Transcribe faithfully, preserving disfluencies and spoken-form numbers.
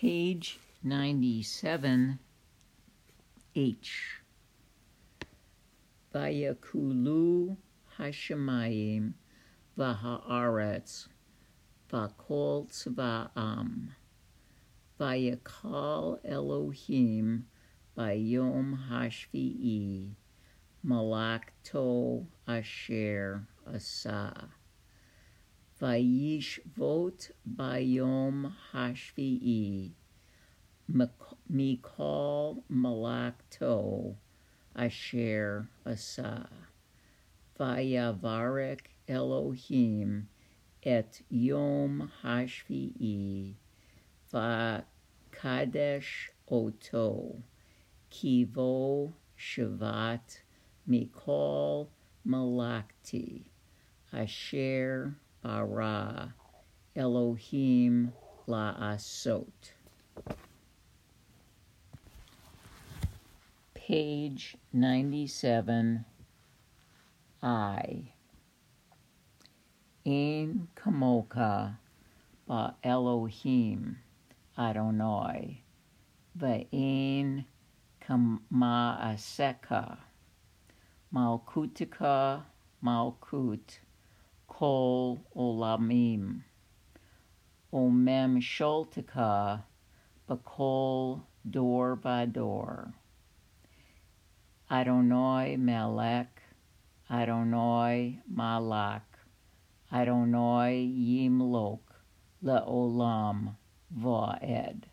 Page ninety-seven, H. Vayakulu hashemayim v'haaretz v'kol tzva'am vayakal Elohim bayom hashvi'i malakto asher asa vayishvot bayom hashvi'i mikol malakto asher asa vayavarek Elohim et yom hashvi'i v'kadesh oto kivo shavat mikol malakti asher bara Elohim la'asot. Page ninety-seven, I. Ein kamoka ba Elohim Adonai, ve'ein kama'aseka, malkutika malkut, kol olamim, omem sholtika, bakol dor vador. Adonai Melech, Adonai Malak, Adonai Yimlok, Le'olam Va'ed.